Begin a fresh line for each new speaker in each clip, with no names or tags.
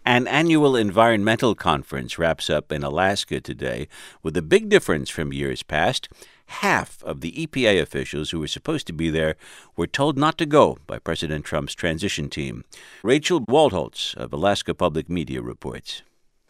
An annual environmental conference wraps up in Alaska today with a big difference from years past. Half of the EPA officials who were supposed to be there were told not to go by President Trump's transition team. Rachel Waldholtz of Alaska Public Media reports.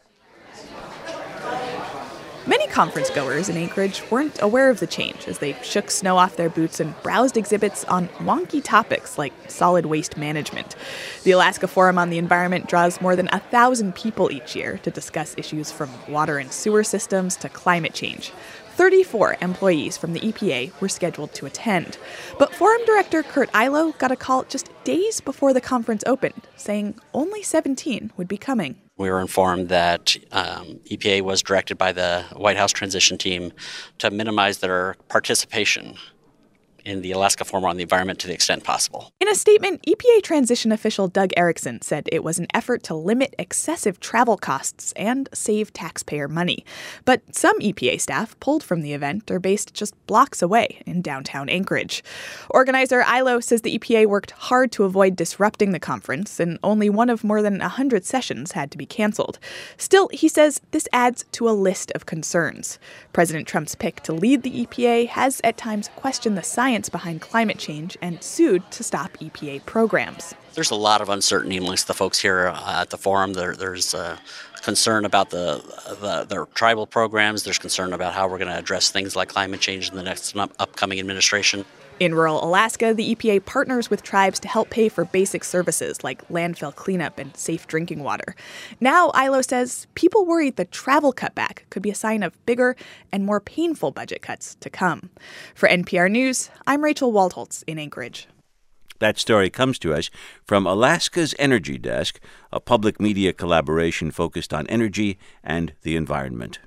Many conference goers in Anchorage weren't aware of the change as they shook snow off their boots and browsed exhibits on wonky topics like solid waste management. The Alaska Forum on the Environment draws more than 1,000 people each year to discuss issues from water and sewer systems to climate change. 34 employees from the EPA were scheduled to attend. But Forum Director Kurt Ilo got a call just days before the conference opened, saying only 17 would be coming.
We were informed that EPA was directed by the White House transition team to minimize their participation in the Alaska Forum on the Environment to the extent possible.
In a statement, EPA transition official Doug Erickson said it was an effort to limit excessive travel costs and save taxpayer money. But some EPA staff pulled from the event are based just blocks away in downtown Anchorage. Organizer Ilo says the EPA worked hard to avoid disrupting the conference, and only one of more than 100 sessions had to be canceled. Still, he says this adds to a list of concerns. President Trump's pick to lead the EPA has at times questioned the science behind climate change and sued to stop EPA programs.
There's a lot of uncertainty amongst the folks here at the forum. There's concern about their tribal programs. There's concern about how we're going to address things like climate change in the next upcoming administration.
In rural Alaska, the EPA partners with tribes to help pay for basic services like landfill cleanup and safe drinking water. Now, Ilo says people worry the travel cutback could be a sign of bigger and more painful budget cuts to come. For NPR News, I'm Rachel Waldholtz in Anchorage.
That story comes to us from Alaska's Energy Desk, a public media collaboration focused on energy and the environment.